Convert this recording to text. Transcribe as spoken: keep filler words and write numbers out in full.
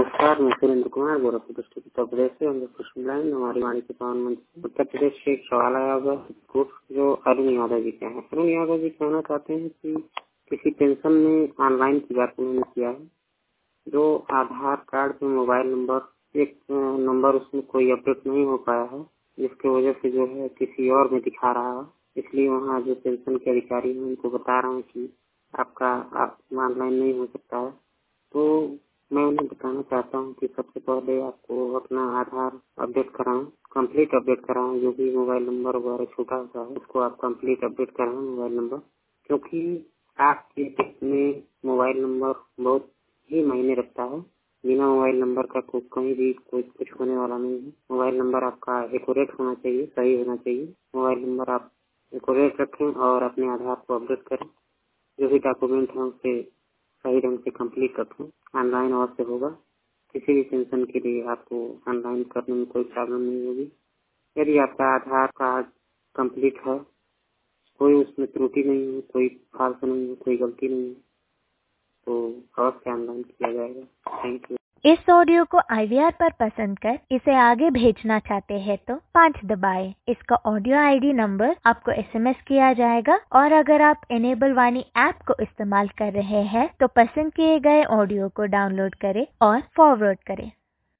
नमस्कार, मैं सुरेंद्र कुमार गोरखपुर डिस्ट्रिक्ट उत्तर प्रदेश से। हम कृष्ण लाइन हमारी वाणी के प्रधानमंत्री उत्तर प्रदेश से एक सवाल आया होगा जो अरुण यादव जी के हैं। अरुण यादव जी कहना चाहते हैं कि किसी पेंशन में ऑनलाइन की बात उन्होंने किया है, जो आधार कार्ड पे मोबाइल नंबर एक नंबर उसमें कोई अपडेट नहीं हो पाया है, जिसकी वजह से जो है किसी और में दिखा रहा है। इसलिए वहाँ जो पेंशन के अधिकारी हैं उनको बता रहा हूँ कि आपका आप ऑनलाइन नहीं हो सकता है। तो मैं उन्हें बताना चाहता हूँ कि सबसे पहले आपको अपना आधार अपडेट कराएं, कंप्लीट अपडेट कराएं। जो भी मोबाइल नंबर वगैरह छूटा हुआ है उसको आप कंप्लीट अपडेट कराएं मोबाइल नंबर, क्योंकि आपके देश में मोबाइल नंबर बहुत ही मायने रखता है। बिना मोबाइल नंबर का को, कहीं भी कोई कुछ होने वाला नहीं है। मोबाइल नंबर आपका एक्यूरेट होना चाहिए, सही होना चाहिए। मोबाइल नंबर आप एक्यूरेट रखें और अपने आधार को अपडेट करें। जो भी डॉक्यूमेंट है उसे सही ढंग से कंप्लीट रखें। ऑनलाइन और से होगा। किसी भी पेंशन के लिए आपको ऑनलाइन करने में कोई प्रॉब्लम नहीं होगी। यदि आपका आधार कार्ड कंप्लीट है, कोई उसमें त्रुटि नहीं है, कोई फाल्ट नहीं है, कोई गलती नहीं है, तो अवश्य ऑनलाइन किया जाएगा। Thank you. इस ऑडियो को आई वी आर पर पसंद कर इसे आगे भेजना चाहते हैं तो पाँच दबाएं। इसका ऑडियो आई डी नंबर आपको एस एम एस किया जाएगा और अगर आप इनेबल वाणी ऐप को इस्तेमाल कर रहे हैं तो पसंद किए गए ऑडियो को डाउनलोड करें और फॉरवर्ड करें।